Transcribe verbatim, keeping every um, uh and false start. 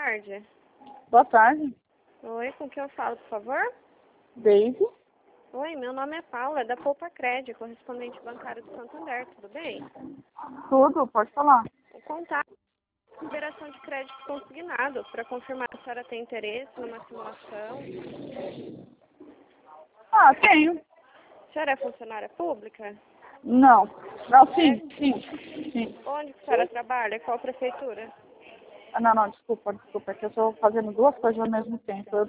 tarde. Boa tarde. Oi, com quem eu falo, por favor? Daisy. Oi, meu nome é Paula, é da Poupa Crédito, correspondente bancário do Santander, tudo bem? Tudo, pode falar. O contato é liberação de crédito consignado, para confirmar se a senhora tem interesse numa simulação. Ah, tenho. A senhora é funcionária pública? Não. Não, sim, sim, sim. Onde que a senhora trabalha? Qual prefeitura? Ah, não, não, desculpa, desculpa, é que eu estou fazendo duas coisas ao mesmo tempo. Eu